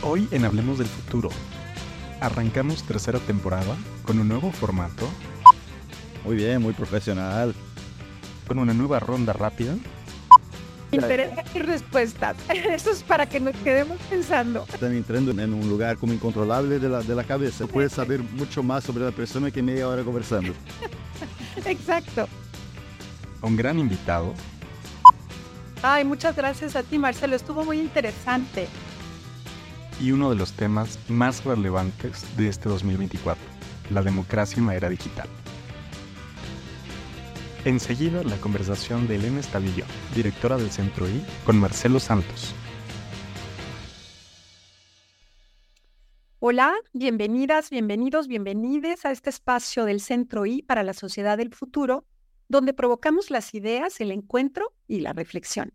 Hoy en Hablemos del Futuro, arrancamos tercera temporada con un nuevo formato, Muy bien, muy profesional. con una nueva ronda rápida Interesantes respuestas. Eso es para que nos quedemos pensando. Están entrando en un lugar como incontrolable de la cabeza. Puedes saber mucho más sobre la persona que media hora conversando. Exacto. un gran invitado Ay, muchas gracias a ti, Marcelo. Estuvo muy interesante. y uno de los temas más relevantes de este 2024, la democracia en la era digital. Enseguida, la conversación de Elena Estavillo, directora del Centro I, con Marcelo Santos. Hola, bienvenidas, bienvenidos, bienvenides a este espacio del Centro I para la sociedad del futuro, donde provocamos las ideas, el encuentro y la reflexión.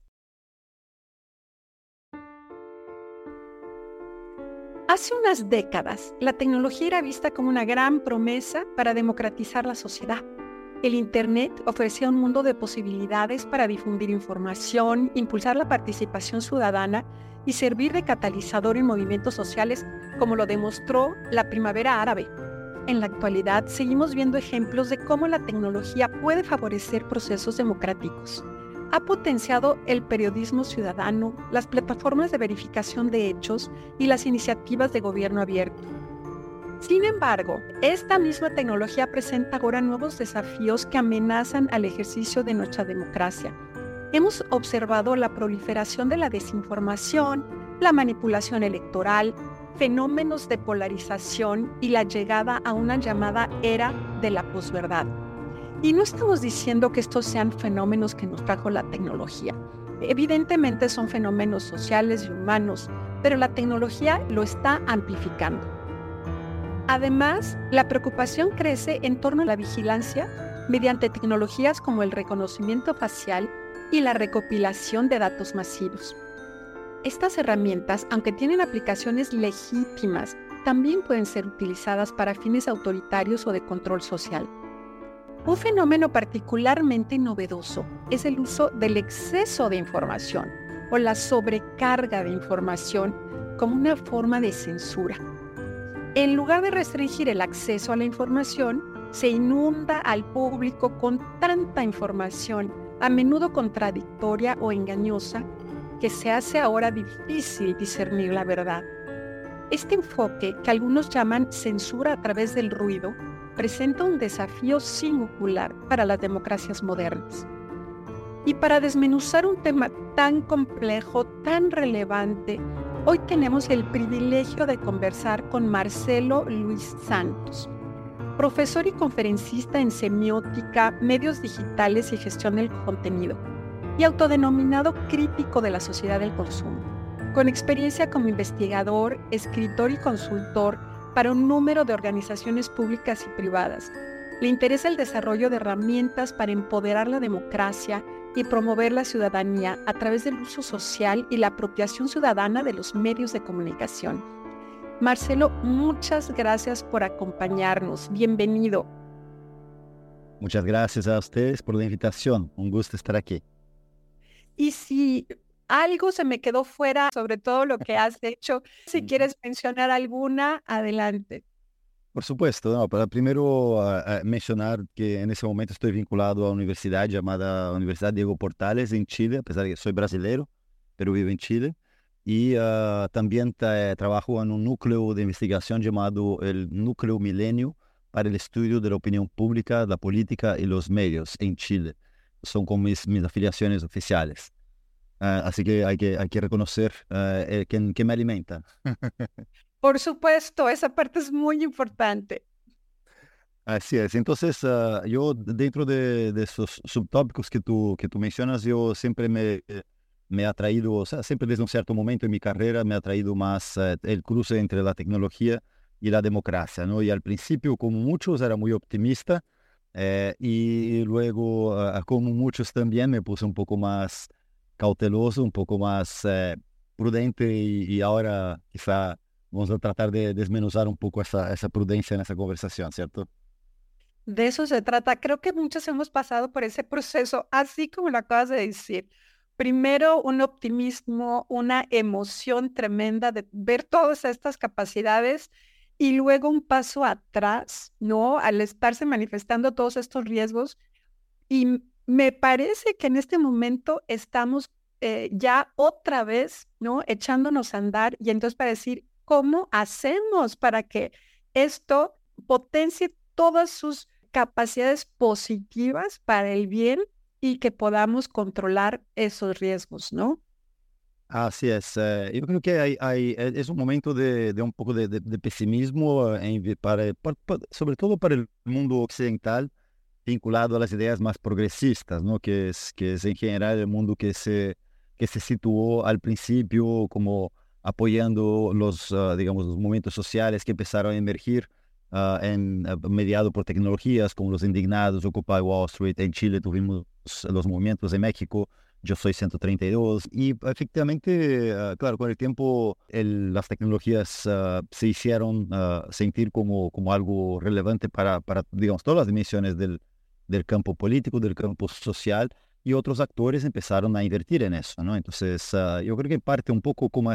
Hace unas décadas, la tecnología era vista como una gran promesa para democratizar la sociedad. El Internet ofrecía un mundo de posibilidades para difundir información, impulsar la participación ciudadana y servir de catalizador en movimientos sociales, como lo demostró la Primavera Árabe. En la actualidad, seguimos viendo ejemplos de cómo la tecnología puede favorecer procesos democráticos. Ha potenciado el periodismo ciudadano, las plataformas de verificación de hechos y las iniciativas de gobierno abierto. Sin embargo, esta misma tecnología presenta ahora nuevos desafíos que amenazan al ejercicio de nuestra democracia. Hemos observado la proliferación de la desinformación, la manipulación electoral, fenómenos de polarización y la llegada a una llamada era de la posverdad. Y no estamos diciendo que estos sean fenómenos que nos trajo la tecnología. Evidentemente son fenómenos sociales y humanos, pero la tecnología lo está amplificando. Además, la preocupación crece en torno a la vigilancia mediante tecnologías como el reconocimiento facial y la recopilación de datos masivos. Estas herramientas, aunque tienen aplicaciones legítimas, también pueden ser utilizadas para fines autoritarios o de control social. Un fenómeno particularmente novedoso es el uso del exceso de información o la sobrecarga de información como una forma de censura. En lugar de restringir el acceso a la información, se inunda al público con tanta información, a menudo contradictoria o engañosa, que se hace ahora difícil discernir la verdad. Este enfoque, que algunos llaman censura a través del ruido, presenta un desafío singular para las democracias modernas. Y para desmenuzar un tema tan complejo, tan relevante, hoy tenemos el privilegio de conversar con Marcelo Luis Santos, profesor y conferencista en semiótica, medios digitales y gestión del contenido, y autodenominado crítico de la sociedad del consumo, con experiencia como investigador, escritor y consultor para un número de organizaciones públicas y privadas. Le interesa el desarrollo de herramientas para empoderar la democracia y promover la ciudadanía a través del uso social y la apropiación ciudadana de los medios de comunicación. Marcelo, muchas gracias por acompañarnos. Bienvenido. Muchas gracias a ustedes por la invitación. Un gusto estar aquí. Y si algo se me quedó fuera sobre todo lo que has hecho, si quieres mencionar alguna, adelante. Por supuesto, no, para primero mencionar que en ese momento estoy vinculado a una universidad llamada Universidad Diego Portales en Chile, a pesar de que soy brasileño, pero vivo en Chile. Y también trabajo en un núcleo de investigación llamado el Núcleo Milenio para el estudio de la opinión pública, la política y los medios en Chile. Son como mis afiliaciones oficiales. Así que hay que reconocer que me alimenta. Por supuesto, esa parte es muy importante. Así es. Entonces, yo dentro de esos subtópicos que tú mencionas, yo siempre me ha traído, o sea, siempre desde un cierto momento en mi carrera me ha traído más el cruce entre la tecnología y la democracia, ¿no? Y al principio, como muchos, era muy optimista y luego, como muchos también, me puse un poco más cauteloso, un poco más prudente y ahora quizá vamos a tratar de desmenuzar un poco esa prudencia en esa conversación, ¿cierto? De eso se trata. Creo que muchos hemos pasado por ese proceso, así como lo acabas de decir. primero un optimismo, una emoción tremenda de ver todas estas capacidades y luego un paso atrás, ¿no? Al estarse manifestando todos estos riesgos. Y me parece que en este momento estamos ya otra vez, ¿no? Echándonos a andar y entonces para decir, ¿cómo hacemos para que esto potencie todas sus capacidades positivas para el bien y que podamos controlar esos riesgos, ¿no? Así es. Yo creo que es un momento de un poco de pesimismo sobre todo para el mundo occidental, vinculado a las ideas más progresistas, ¿no? Que es en general el mundo que se situó al principio como apoyando digamos, los movimientos sociales que empezaron a emergir mediado por tecnologías como los indignados, Occupy Wall Street. En Chile tuvimos los movimientos, en México Yo Soy 132. Y efectivamente, claro, con el tiempo las tecnologías se hicieron sentir como algo relevante para, digamos, todas las dimensiones del campo político, del campo social, y otros actores empezaron a invertir en eso, ¿no? Entonces, yo creo que parte un poco como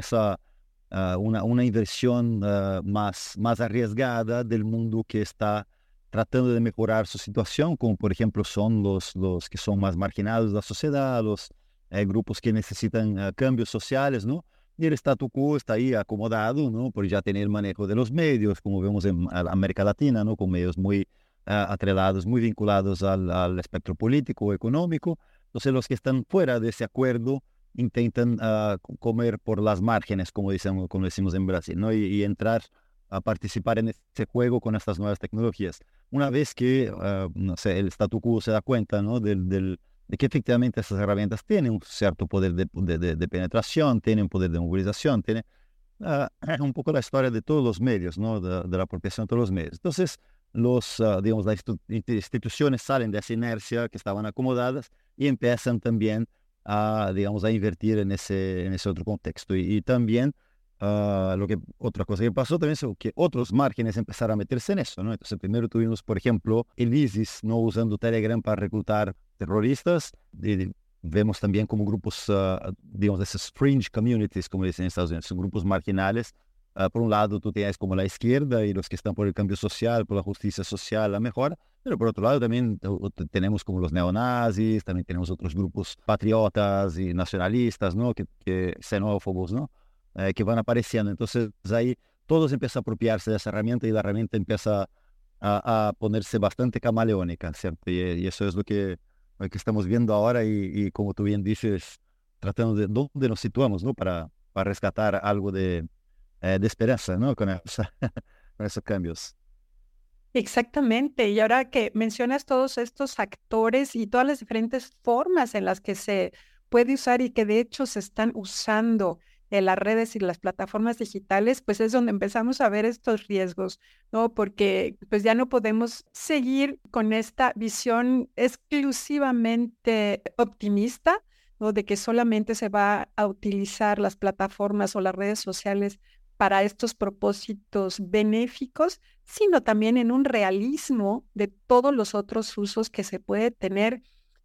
una inversión más arriesgada del mundo que está tratando de mejorar su situación, como por ejemplo son los que son más marginados de la sociedad, los grupos que necesitan cambios sociales, ¿no? Y el statu quo está ahí acomodado, ¿no? Por ya tener manejo de los medios, como vemos en América Latina, ¿no? Con medios muy atrelados, muy vinculados al espectro político o económico. Entonces los que están fuera de ese acuerdo intentan comer por las márgenes, como decimos en Brasil, ¿no? Y entrar a participar en este juego con estas nuevas tecnologías. Una vez que, no sé, el statu quo se da cuenta, ¿no? De que efectivamente estas herramientas tienen un cierto poder de penetración, tienen poder de movilización, tienen un poco la historia de todos los medios, ¿no? De la apropiación de todos los medios. Entonces, digamos, las instituciones salen de esa inercia que estaban acomodadas y empiezan también digamos, a invertir en ese otro contexto. Y también, otra cosa que pasó también es que otros márgenes empezaron a meterse en eso, ¿no? Entonces, primero tuvimos, por ejemplo, el ISIS, ¿no? Usando Telegram para reclutar terroristas. Y vemos también como grupos, digamos, esos fringe communities, como dicen en Estados Unidos, son grupos marginales. Por un lado, tú tienes como la izquierda y los que están por el cambio social, por la justicia social, la mejora, pero por otro lado también tenemos como los neonazis, también tenemos otros grupos patriotas y nacionalistas, ¿no? Xenófobos, ¿no? Que van apareciendo. Entonces ahí todos empiezan a apropiarse de esa herramienta y la herramienta empieza a ponerse bastante camaleónica, ¿cierto? Y eso es lo que estamos viendo ahora y como tú bien dices, tratando de dónde nos situamos, ¿no? Para rescatar algo de esperanza, ¿no? Con esos cambios. Exactamente. Y ahora que mencionas todos estos actores y todas las diferentes formas en las que se puede usar y que de hecho se están usando en las redes y las plataformas digitales, pues es donde empezamos a ver estos riesgos, ¿no? Porque pues ya no podemos seguir con esta visión exclusivamente optimista, ¿no? De que solamente se va a utilizar las plataformas o las redes sociales para estos propósitos benéficos, sino también en un realismo de todos los otros usos que se puede tener.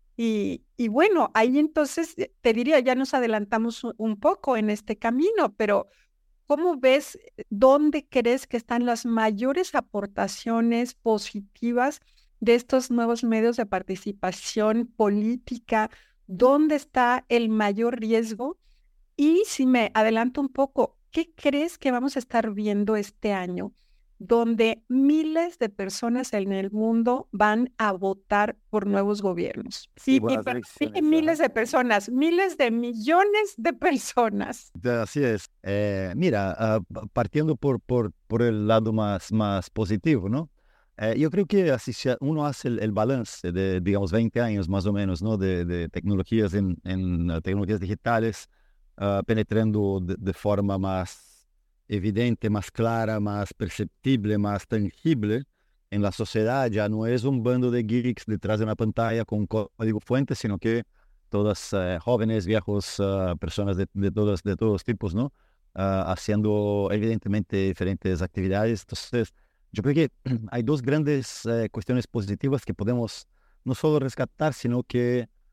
Y bueno, ahí entonces te diría, ya nos adelantamos un poco en este camino, pero ¿cómo ves dónde crees que están las mayores aportaciones positivas de estos nuevos medios de participación política? ¿Dónde está el mayor riesgo? Y si me adelanto un poco, ¿qué crees que vamos a estar viendo este año? Donde miles de personas en el mundo van a votar por nuevos gobiernos. Sí, Y buenas para mí, elecciones. miles de personas, miles de millones de personas. Así es. Mira, partiendo por el lado más positivo, ¿no? Yo creo que así uno hace el balance de, digamos, 20 años más o menos, ¿no? De tecnologías en tecnologías digitales, penetrando de forma más evidente, más clara, más perceptible, más tangible en la sociedad. Ya no es un bando de geeks detrás de una pantalla con código fuente, sino que todas jóvenes, viejos, personas de todos tipos, ¿no? Haciendo evidentemente diferentes actividades. Entonces, yo creo que hay dos grandes cuestiones positivas que podemos no solo rescatar, sino que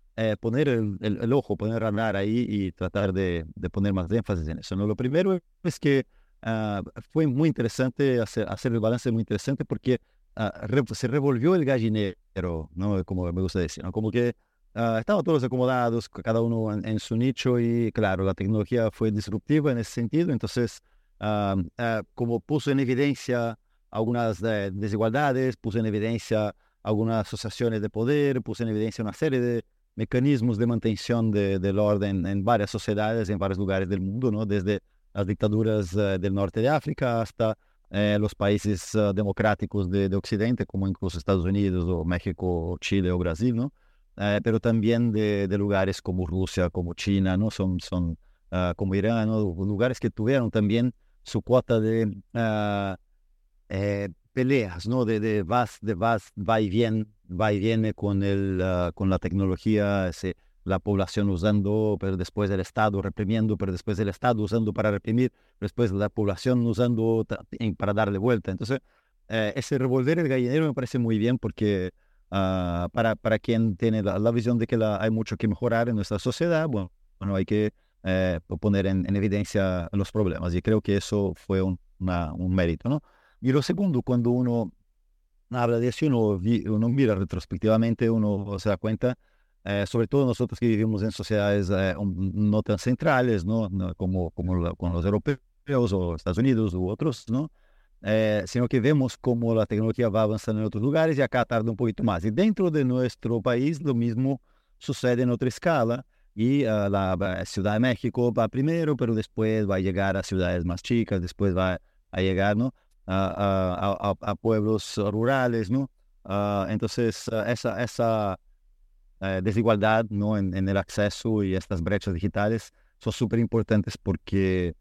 poner el ojo, poner el radar ahí y tratar de poner más énfasis en eso, ¿no? Lo primero es que fue muy interesante hacer el balance, muy interesante porque se revolvió el gallinero, ¿no? Como me gusta decir, ¿no? Como que estaban todos acomodados, cada uno en su nicho y claro, la tecnología fue disruptiva en ese sentido, entonces como puso en evidencia algunas desigualdades, puso en evidencia algunas asociaciones de poder, puso en evidencia una serie de mecanismos de mantención del orden en varias sociedades, en varios lugares del mundo, ¿no? Desde las dictaduras del norte de África hasta los países democráticos de Occidente, como incluso Estados Unidos o México, o Chile o Brasil, ¿no? Pero también de lugares como Rusia, como China, ¿no? Como Irán, ¿no? Lugares que tuvieron también su cuota de peleas, ¿no? Va y viene con la tecnología, la población usando, pero después el Estado reprimiendo, pero después el Estado usando para reprimir, después la población usando para darle vuelta. Entonces, ese revolver el gallinero me parece muy bien porque para quien tiene la visión de que hay mucho que mejorar en nuestra sociedad, bueno, hay que poner en evidencia los problemas y creo que eso fue un mérito, ¿no? Y lo segundo, cuando uno habla de eso, uno mira retrospectivamente, uno se da cuenta, sobre todo nosotros que vivimos en sociedades no tan centrales, ¿no? Con los europeos o Estados Unidos u otros, ¿no? Sino que vemos cómo la tecnología va avanzando en otros lugares y acá tarda un poquito más. Y dentro de nuestro país lo mismo sucede en otra escala y la Ciudad de México va primero, pero después va a llegar a ciudades más chicas, después va a llegar, ¿no? A pueblos rurales, ¿no? Entonces, esa desigualdad, ¿no? En el acceso y estas brechas digitales son súper importantes porque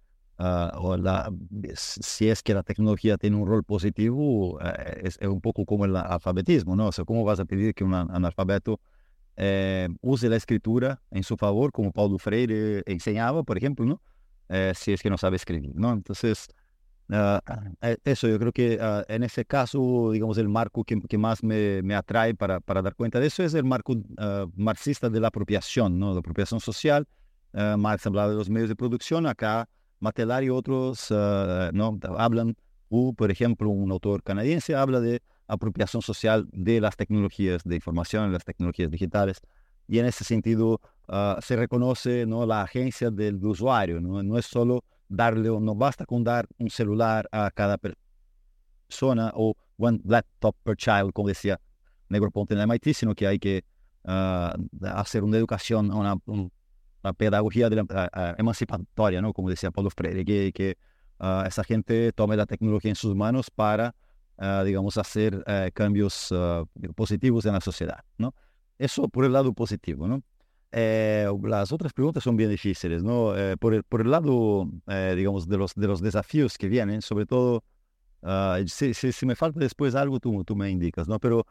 si es que la tecnología tiene un rol positivo, es un poco como el alfabetismo, ¿no? O sea, ¿cómo vas a pedir que un analfabeto use la escritura en su favor, como Paulo Freire enseñaba, por ejemplo, ¿no? Si es que no sabe escribir, ¿no? Entonces, eso yo creo que en ese caso, digamos, el marco que más me atrae para dar cuenta de eso es el marco marxista de la apropiación, ¿no? La apropiación social. Marx hablaba de los medios de producción, acá Matelar y otros ¿no? hablan, por ejemplo, un autor canadiense habla de apropiación social de las tecnologías de información, las tecnologías digitales, y en ese sentido se reconoce, ¿no? La agencia del usuario, ¿no? No es solo no basta con dar un celular a cada persona o one laptop per child, como decía Negroponte en MIT, sino que hay que hacer una educación, una pedagogía emancipatoria, ¿no? Como decía Paulo Freire, que esa gente tome la tecnología en sus manos para, digamos, hacer cambios positivos en la sociedad, ¿no? Eso por el lado positivo, ¿no? Las otras preguntas son bien difíciles, ¿no? Por el lado, digamos, de los desafíos que vienen, sobre todo, si me falta después algo, tú me indicas, ¿no? Pero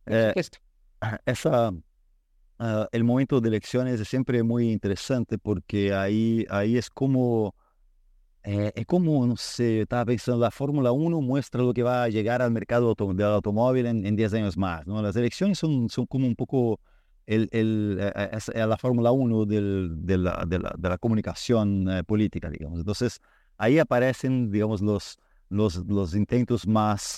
esa, el momento de elecciones es siempre muy interesante porque ahí es como, no sé, estaba pensando, la Fórmula 1 muestra lo que va a llegar al mercado del automóvil en 10 años más, ¿no? Las elecciones son como un poco es la Fórmula 1 de la comunicación política, digamos. Entonces, ahí aparecen, digamos, los intentos más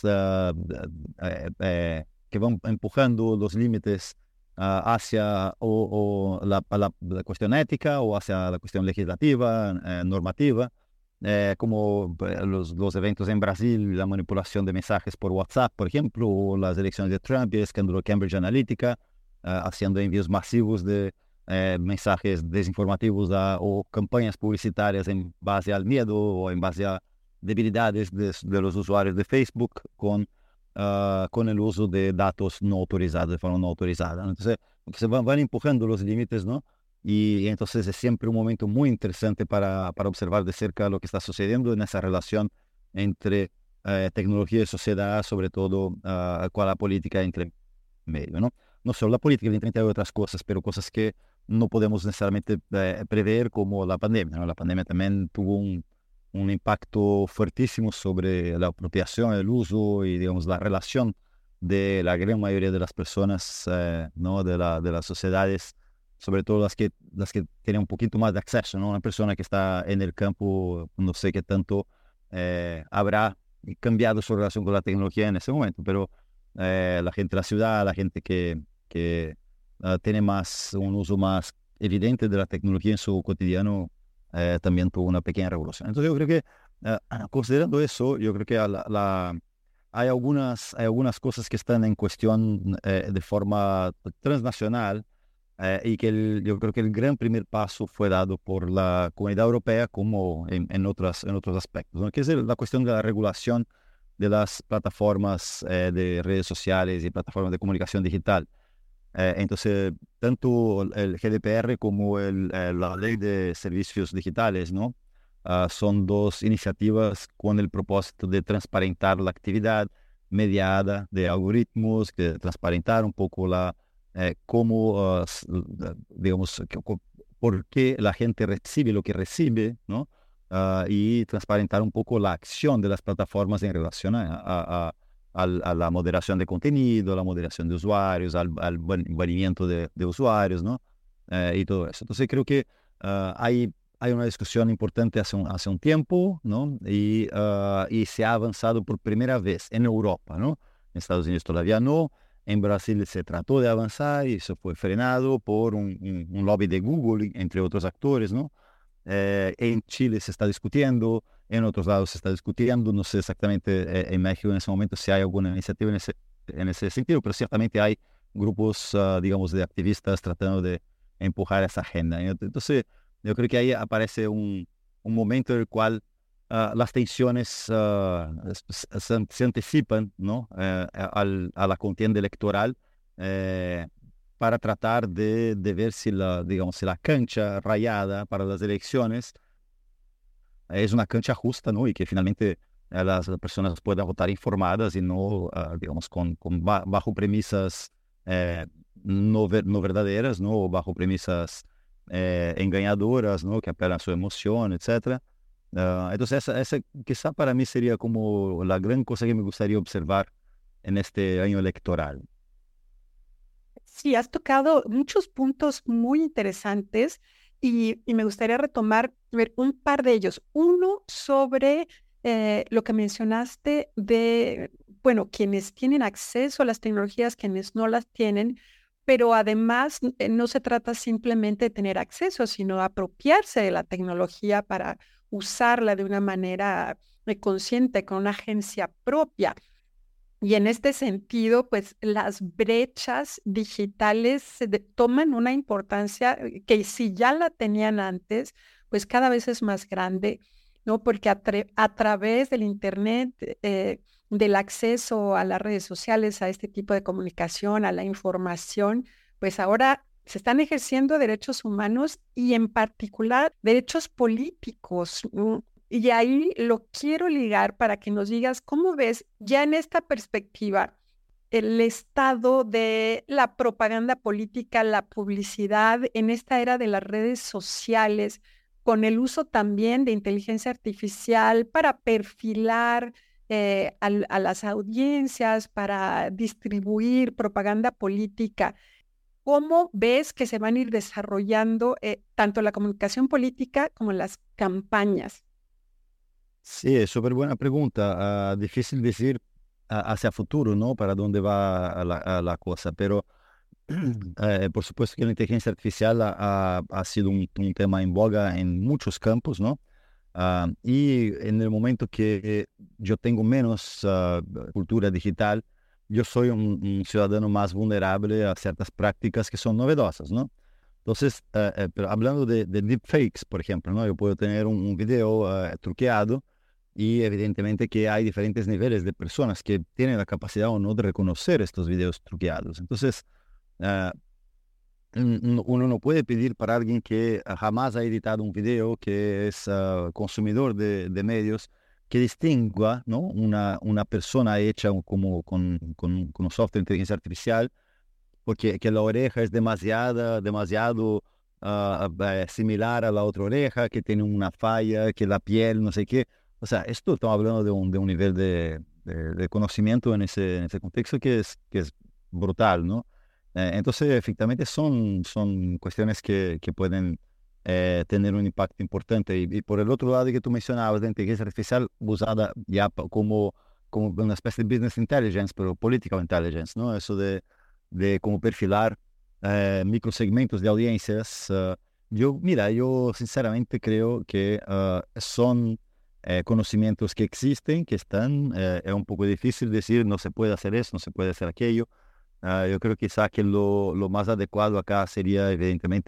que van empujando los límites hacia la cuestión ética o hacia la cuestión legislativa, normativa, como los eventos en Brasil, la manipulación de mensajes por WhatsApp, por ejemplo, o las elecciones de Trump y el escándalo Cambridge Analytica, haciendo envíos masivos de mensajes desinformativos o campañas publicitarias en base al miedo o en base a debilidades de los usuarios de Facebook con el uso de datos no autorizados, de forma no autorizada, ¿no? Entonces, se van empujando los límites, ¿no? Y entonces es siempre un momento muy interesante para observar de cerca lo que está sucediendo en esa relación entre tecnología y sociedad, sobre todo con la política entre medio, ¿no? No solo la política, evidentemente hay otras cosas, pero cosas que no podemos necesariamente prever como la pandemia, ¿no? La pandemia también tuvo un impacto fuertísimo sobre la apropiación, el uso y, digamos, la relación de la gran mayoría de las personas, ¿no? de las sociedades sobre todo las que tienen un poquito más de acceso, ¿no? Una persona que está en el campo, no sé qué tanto habrá cambiado su relación con la tecnología en ese momento, pero la gente de la ciudad, la gente que tiene un uso más evidente de la tecnología en su cotidiano, también tuvo una pequeña revolución. Entonces yo creo que, considerando eso, yo creo que hay algunas cosas que están en cuestión de forma transnacional, y que yo creo que el gran primer paso fue dado por la Comunidad Europea como en otros aspectos, ¿no? Que es la cuestión de la regulación de las plataformas de redes sociales y plataformas de comunicación digital. Entonces, tanto el GDPR como la Ley de Servicios Digitales, ¿no? Son dos iniciativas con el propósito de transparentar la actividad mediada de algoritmos, de transparentar un poco cómo, digamos, por qué la gente recibe lo que recibe, ¿no? Y transparentar un poco la acción de las plataformas en relación a la moderación de contenido, a la moderación de usuarios, al banimiento de usuarios, ¿no? Y todo eso. Entonces creo que hay una discusión importante hace un tiempo, ¿no? Y se ha avanzado por primera vez en Europa, ¿no? En Estados Unidos todavía no. En Brasil se trató de avanzar y eso fue frenado por un lobby de Google, entre otros actores, ¿no? En Chile se está discutiendo, en otros lados se está discutiendo, no sé exactamente en México en ese momento si hay alguna iniciativa en ese sentido, pero ciertamente hay grupos, digamos, de activistas tratando de empujar esa agenda. Entonces, yo creo que ahí aparece un momento en el cual las tensiones se anticipan, ¿no? A la contienda electoral, para tratar de ver si digamos, si la cancha rayada para las elecciones es una cancha justa, ¿no? Y que finalmente las personas puedan votar informadas y no, digamos, bajo premisas no verdaderas, ¿no? O bajo premisas engañadoras, ¿no? Que apelan a su emoción, etcétera. Entonces, esa quizá para mí sería como la gran cosa que me gustaría observar en este año electoral. Sí, has tocado muchos puntos muy interesantes y me gustaría retomar un par de ellos. Uno sobre lo que mencionaste de, bueno, quienes tienen acceso a las tecnologías, quienes no las tienen, pero además no se trata simplemente de tener acceso, sino apropiarse de la tecnología para usarla de una manera consciente, con una agencia propia. Y en este sentido, pues las brechas digitales toman una importancia que si ya la tenían antes, pues cada vez es más grande, ¿no? Porque a través del Internet, del acceso a las redes sociales, a este tipo de comunicación, a la información, pues ahora se están ejerciendo derechos humanos y en particular derechos políticos, ¿no? Y ahí lo quiero ligar para que nos digas cómo ves ya en esta perspectiva el estado de la propaganda política, la publicidad en esta era de las redes sociales, con el uso también de inteligencia artificial para perfilar a las audiencias, para distribuir propaganda política. ¿Cómo ves que se van a ir desarrollando tanto la comunicación política como las campañas? Sí, es súper buena pregunta. Difícil decir hacia futuro, ¿no? Para dónde va la cosa, pero por supuesto que la inteligencia artificial ha sido un tema en boga en muchos campos, ¿no? Y en el momento que yo tengo menos cultura digital, yo soy un ciudadano más vulnerable a ciertas prácticas que son novedosas, ¿no? Entonces, pero hablando de deepfakes, por ejemplo, ¿no? Yo puedo tener un video truqueado y evidentemente que hay diferentes niveles de personas que tienen la capacidad o no de reconocer estos videos truqueados. Entonces, ah, uno no puede pedir para alguien que jamás ha editado un video, que es consumidor de medios, que distingua, ¿no? Una persona hecha como con un software de inteligencia artificial, porque que la oreja es demasiado similar a la otra oreja, que tiene una falla, que la piel, no sé qué. O sea, esto estamos hablando de un nivel de conocimiento en ese contexto que es brutal, ¿no? Entonces, efectivamente, son cuestiones que pueden tener un impacto importante. Y por el otro lado que tú mencionabas, la inteligencia artificial usada ya como una especie de business intelligence, pero political intelligence, ¿no? Eso de cómo perfilar microsegmentos de audiencias. Yo sinceramente creo que son conocimientos que existen, que están. Es un poco difícil decir no se puede hacer eso, no se puede hacer aquello. Yo creo quizá que lo más adecuado acá sería evidentemente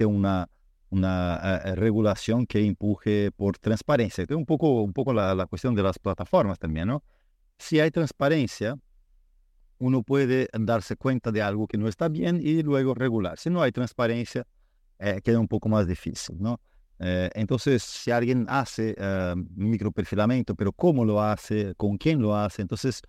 una regulación que empuje por transparencia. Es un poco la cuestión de las plataformas también, ¿no? Si hay transparencia, uno puede darse cuenta de algo que no está bien y luego regular. Si no hay transparencia, queda un poco más difícil, ¿no? Entonces, si alguien hace microperfilamiento, pero cómo lo hace, con quién lo hace, entonces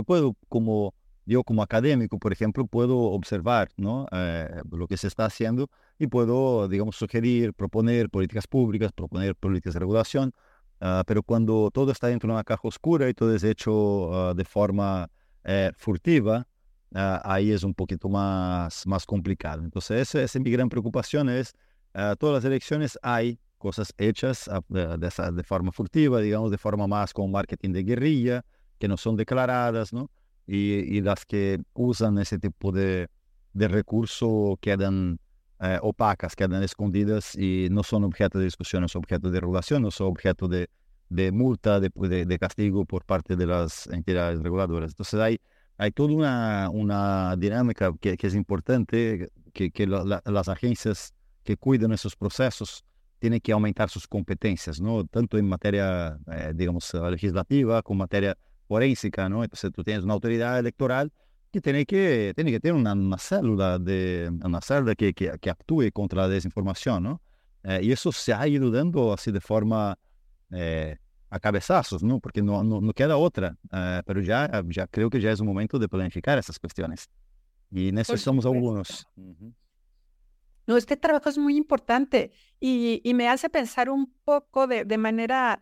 yo como académico, por ejemplo, puedo observar, ¿no? Lo que se está haciendo y puedo, digamos, sugerir, proponer políticas públicas, proponer políticas de regulación, pero cuando todo está dentro de una caja oscura y todo es hecho de forma furtiva, ahí es un poquito más complicado. Entonces, esa es mi gran preocupación, es todas las elecciones hay cosas hechas de forma furtiva, digamos, de forma más con marketing de guerrilla, que no son declaradas, ¿no? Y las que usan ese tipo de recurso quedan opacas, quedan escondidas y no son objeto de discusión, no son objeto de regulación, no son objeto de multa, de castigo por parte de las entidades reguladoras. Entonces hay toda una dinámica que es importante, que las agencias que cuidan esos procesos tienen que aumentar sus competencias, ¿no? Tanto en materia, digamos, legislativa como materia forensica, ¿no? Entonces tú tienes una autoridad electoral que tiene que tener una célula que actúe contra la desinformación, ¿no? Y eso se ha ido dando así de forma eh, a cabezazos, ¿no? Porque no queda otra, pero ya creo que ya es un momento de planificar esas cuestiones. Y en eso Por somos supuesto. algunos. Ujú. No, este trabajo es muy importante y me hace pensar un poco de manera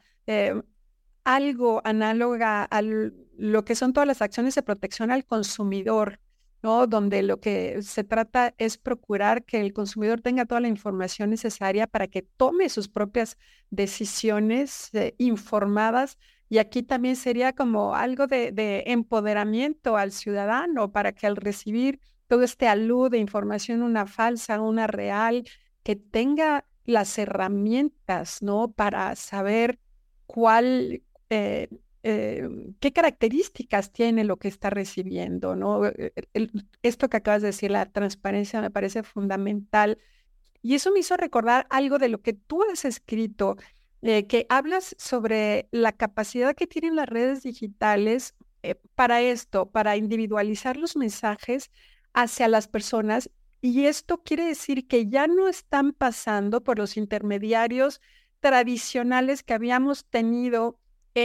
algo análoga a lo que son todas las acciones de protección al consumidor, ¿no? Donde lo que se trata es procurar que el consumidor tenga toda la información necesaria para que tome sus propias decisiones informadas. Y aquí también sería como algo de empoderamiento al ciudadano para que al recibir todo este alud de información, una falsa, una real, que tenga las herramientas, ¿no? Para saber cuál, eh, qué características tiene lo que está recibiendo, ¿no? Esto que acabas de decir, la transparencia me parece fundamental. Y eso me hizo recordar algo de lo que tú has escrito, que hablas sobre la capacidad que tienen las redes digitales para esto, para individualizar los mensajes hacia las personas. Y esto quiere decir que ya no están pasando por los intermediarios tradicionales que habíamos tenido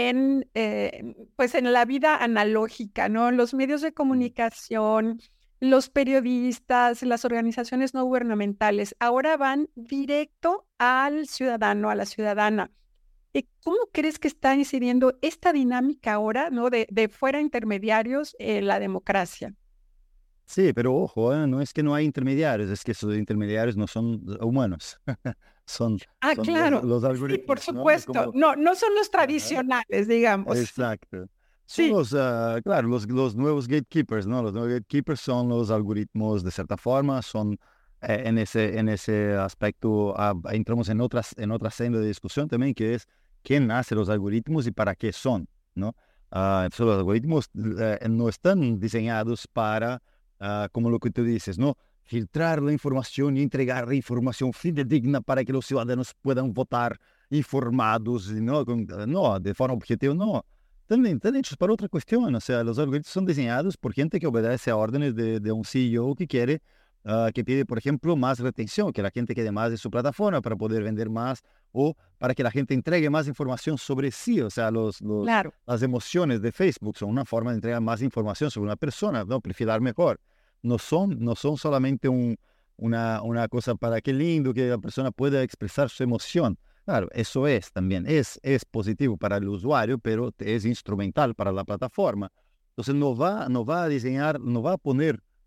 pues en la vida analógica, ¿no? Los medios de comunicación, los periodistas, las organizaciones no gubernamentales, ahora van directo al ciudadano, a la ciudadana. ¿Cómo crees que está incidiendo esta dinámica ahora, ¿no? de fuera intermediarios en la democracia? Sí, pero ojo, no es que no hay intermediarios, es que esos intermediarios no son humanos, son, Ah, son los, claro, los sí, por algoritmos, ¿no? supuesto. No, no son los Ajá. tradicionales, digamos. Exacto. Son Sí, claro, los nuevos gatekeepers, ¿no? Los nuevos gatekeepers son los algoritmos de cierta forma, son en ese aspecto, entramos en otra senda de discusión también, que es quién hace los algoritmos y para qué son, ¿no? Entonces los algoritmos no están diseñados para, como lo que tú dices, ¿no? Filtrar la información y entregar la información fidedigna para que los ciudadanos puedan votar informados, ¿no? No, de forma objetiva, no. Están hechos para otra cuestión, o sea, los algoritmos son diseñados por gente que obedece a órdenes de un CEO que quiere, que pide, por ejemplo, más retención, que la gente quede más en su plataforma para poder vender más o para que la gente entregue más información sobre sí, o sea, claro. las emociones de Facebook son una forma de entregar más información sobre una persona, ¿no? Perfilar mejor. No son solamente una cosa para qué lindo que la persona pueda expresar su emoción. Claro, eso es también, es positivo para el usuario, pero es instrumental para la plataforma. Entonces no va a diseñar, no va a poner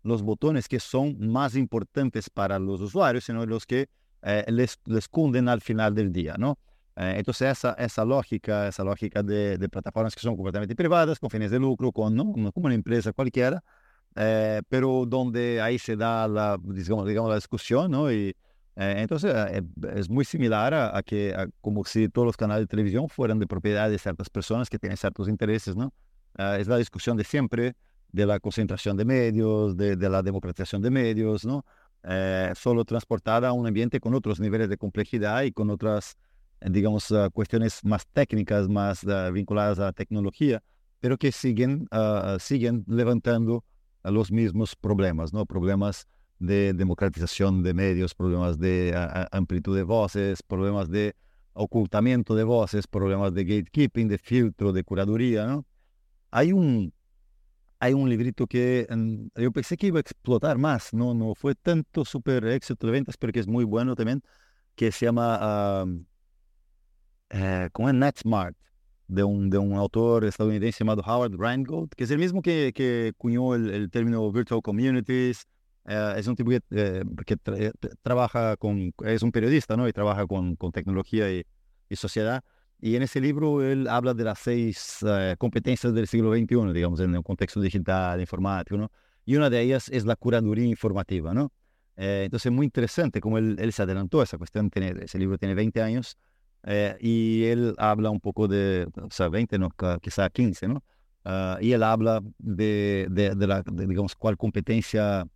los botones que son más importantes para los usuarios, sino los que les cunden al final del día, ¿no? Entonces esa lógica de plataformas que son completamente privadas, con fines de lucro, ¿no? Como una empresa cualquiera, pero donde ahí se da digamos, la discusión, ¿no? Y entonces es muy similar a como si todos los canales de televisión fueran de propiedad de ciertas personas que tienen ciertos intereses, ¿no? Es la discusión de siempre de la concentración de medios, de la democratización de medios, ¿no? Solo transportada a un ambiente con otros niveles de complejidad y con otras, digamos, cuestiones más técnicas, más vinculadas a la tecnología, pero que siguen levantando los mismos problemas, ¿no? Problemas de democratización de medios, problemas de amplitud de voces, problemas de ocultamiento de voces, problemas de gatekeeping, de filtro, de curaduría, ¿no? Hay un librito que yo pensé que iba a explotar más, no fue tanto súper éxito de ventas, pero que es muy bueno también, que se llama ¿cómo es? NetSmart, de un autor estadounidense llamado Howard Rheingold, que es el mismo que cuñó el término virtual communities. Es un tipo que trabaja es un periodista, ¿no? Y trabaja con tecnología y sociedad. Y en ese libro él habla de las 6 competencias del siglo XXI, digamos, en el contexto digital, informático, ¿no? Y una de ellas es la curaduría informativa, ¿no? Entonces es muy interesante cómo él se adelantó a esa cuestión. Ese libro tiene 20 años y él habla un poco o sea, 20, no, quizá 15, ¿no? Y él habla digamos, cuál competencia,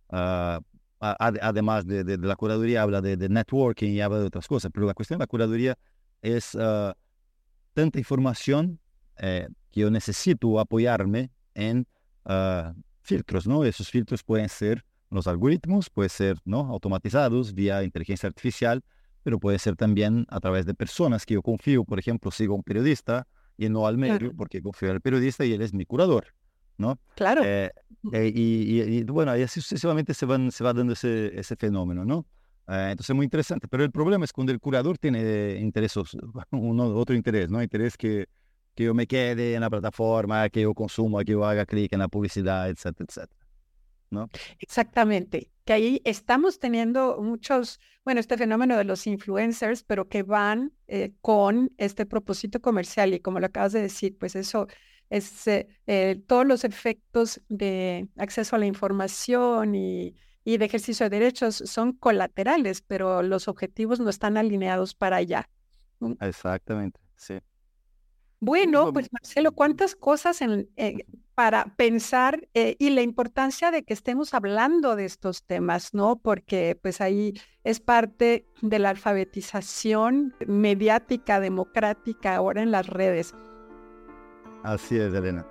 además de la curaduría, habla de networking y habla de otras cosas, pero la cuestión de la curaduría es tanta información que yo necesito apoyarme en filtros, ¿no? Esos filtros pueden ser los algoritmos, pueden ser, ¿no? Automatizados vía inteligencia artificial, pero puede ser también a través de personas que yo confío. Por ejemplo, sigo a un periodista y no al medio, Claro. porque confío en el periodista y él es mi curador, ¿no? Claro. Y bueno, y así sucesivamente se va dando ese fenómeno, ¿no? Entonces muy interesante, pero el problema es cuando el curador tiene intereses, otro interés, ¿no? Interés que yo me quede en la plataforma, que yo consuma, que yo haga clic en la publicidad, etcétera, etcétera, ¿no? Exactamente, que ahí estamos teniendo muchos, bueno, este fenómeno de los influencers, pero que van con este propósito comercial y como lo acabas de decir, pues eso es todos los efectos de acceso a la información y de ejercicio de derechos son colaterales, pero los objetivos no están alineados para allá. Mm. Exactamente, sí. Bueno, pues Marcelo, cuántas cosas para pensar y la importancia de que estemos hablando de estos temas, ¿no? Porque pues ahí es parte de la alfabetización mediática, democrática, ahora en las redes. Así es, Elena.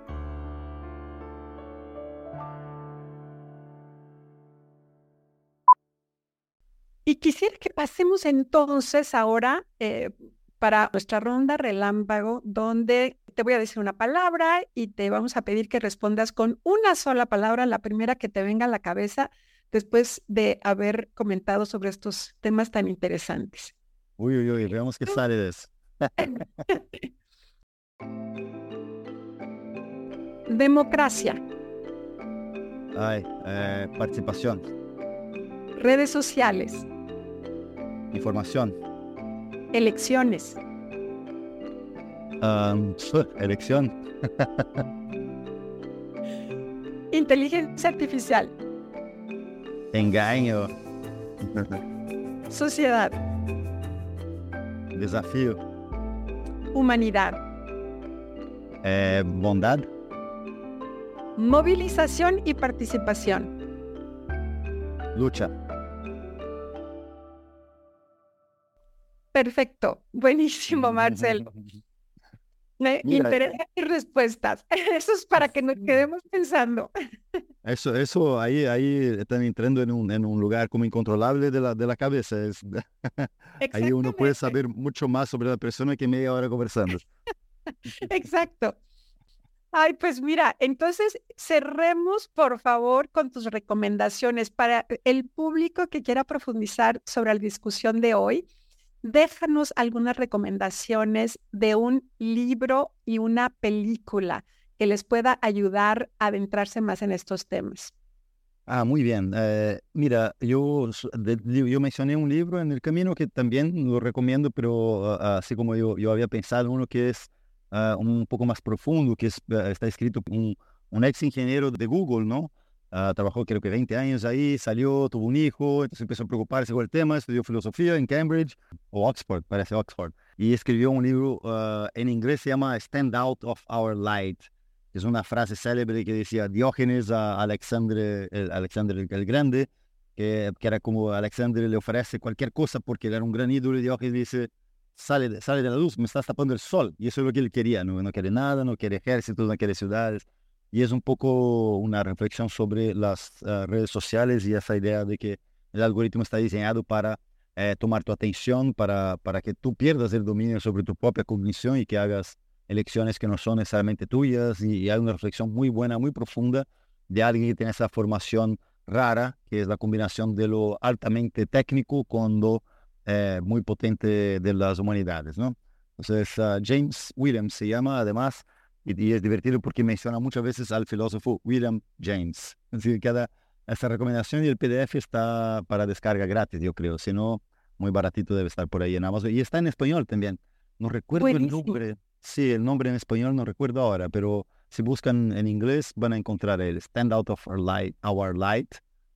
Y quisiera que pasemos entonces ahora para nuestra ronda relámpago, donde te voy a decir una palabra y te vamos a pedir que respondas con una sola palabra, la primera que te venga a la cabeza después de haber comentado sobre estos temas tan interesantes. Uy, uy, uy, veamos qué sale de eso. Democracia, Ay, participación, redes sociales, información, elecciones, elección, inteligencia artificial, engaño, sociedad, desafío, humanidad, bondad, movilización y participación. lucha. Perfecto, buenísimo, Marcelo. Me Mira, interesan tus respuestas. Eso es para que nos quedemos pensando. eso ahí están entrando en un lugar como incontrolable de la cabeza. Ahí uno puede Exactamente, saber mucho más sobre la persona que media hora conversando. exacto. Ay, pues mira, entonces cerremos por favor con tus recomendaciones para el público que quiera profundizar sobre la discusión de hoy. Déjanos algunas recomendaciones de un libro y una película que les pueda ayudar a adentrarse más en estos temas. Muy bien. Mira, yo mencioné un libro en el camino que también lo recomiendo, pero así como yo había pensado, uno que es un poco más profundo, que está escrito por un ex ingeniero de Google, ¿no? Trabajó creo que 20 años ahí, salió, tuvo un hijo, entonces empezó a preocuparse por el tema, estudió filosofía en Cambridge o Oxford, parece Oxford, y escribió un libro en inglés, se llama Stand Out of Our Light. Es una frase célebre que decía Diógenes a Alexander el Grande, que era como Alexander le ofrece cualquier cosa porque él era un gran ídolo y Diógenes dice, sale de la luz, me estás tapando el sol. Y eso es lo que él quería, no quiere nada, no quiere ejércitos, no quiere ciudades. Y es un poco una reflexión sobre las redes sociales y esa idea de que el algoritmo está diseñado para tomar tu atención, para que tú pierdas el dominio sobre tu propia cognición y que hagas elecciones que no son necesariamente tuyas, y hay una reflexión muy buena, muy profunda de alguien que tiene esa formación rara, que es la combinación de lo altamente técnico con lo muy potente de las humanidades, ¿no? Entonces, James Williams se llama además, y es divertido porque menciona muchas veces al filósofo William James. Es decir, esta recomendación y el PDF está para descarga gratis, yo creo, si no, muy baratito debe estar por ahí en Amazon, y está en español también. No recuerdo el Buenísimo. nombre. Sí, el nombre en español no recuerdo ahora, pero si buscan en inglés van a encontrar el Stand Out of Our Light,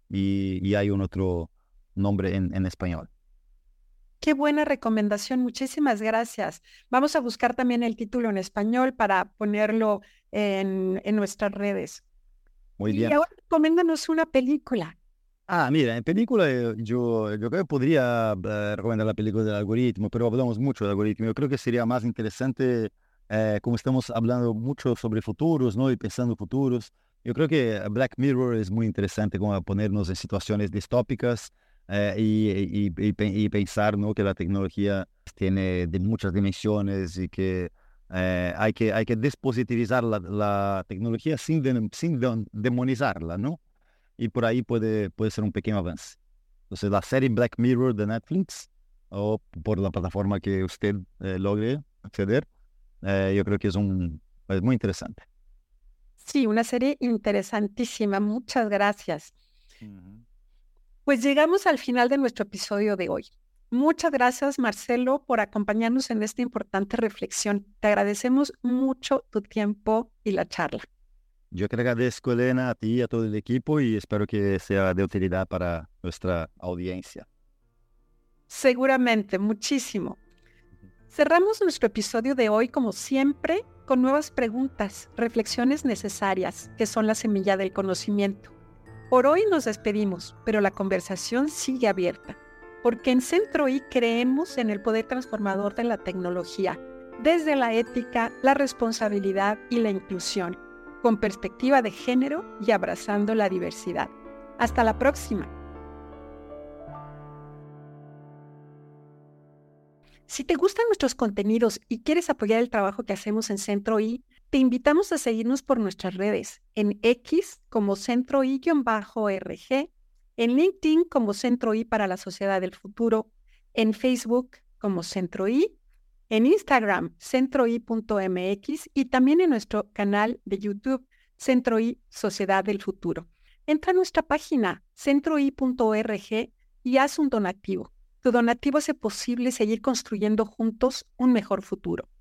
y hay un otro nombre en español. Qué buena recomendación, muchísimas gracias. Vamos a buscar también el título en español para ponerlo en nuestras redes. Muy Y bien. ahora recomiéndanos una película. Mira, en película yo creo que podría recomendar la película del algoritmo, pero hablamos mucho del algoritmo. Yo creo que sería más interesante, como estamos hablando mucho sobre futuros, ¿no? Y pensando futuros. Yo creo que Black Mirror es muy interesante como ponernos en situaciones distópicas, y pensar, ¿no? Que la tecnología tiene de muchas dimensiones y que hay que despositivizar la tecnología sin demonizarla, ¿no? Y por ahí puede ser un pequeño avance. Entonces, la serie Black Mirror de Netflix, o por la plataforma que usted logre acceder, yo creo que es muy interesante. Sí, una serie interesantísima. Muchas gracias. Ujú. Pues llegamos al final de nuestro episodio de hoy. Muchas gracias, Marcelo, por acompañarnos en esta importante reflexión. Te agradecemos mucho tu tiempo y la charla. Yo te agradezco, Elena, a ti y a todo el equipo, y espero que sea de utilidad para nuestra audiencia. Seguramente, muchísimo. Cerramos nuestro episodio de hoy, como siempre, con nuevas preguntas, reflexiones necesarias, que son la semilla del conocimiento. Por hoy nos despedimos, pero la conversación sigue abierta, porque en Centro I creemos en el poder transformador de la tecnología, desde la ética, la responsabilidad y la inclusión, con perspectiva de género y abrazando la diversidad. Hasta la próxima. Si te gustan nuestros contenidos y quieres apoyar el trabajo que hacemos en Centro I, te invitamos a seguirnos por nuestras redes, en X como Centro I-RG, en LinkedIn como Centro I para la Sociedad del Futuro, en Facebook como Centro I, en Instagram centroi.mx y también en nuestro canal de YouTube Centro I Sociedad del Futuro. Entra a nuestra página centroi.org y haz un donativo. Tu donativo hace posible seguir construyendo juntos un mejor futuro.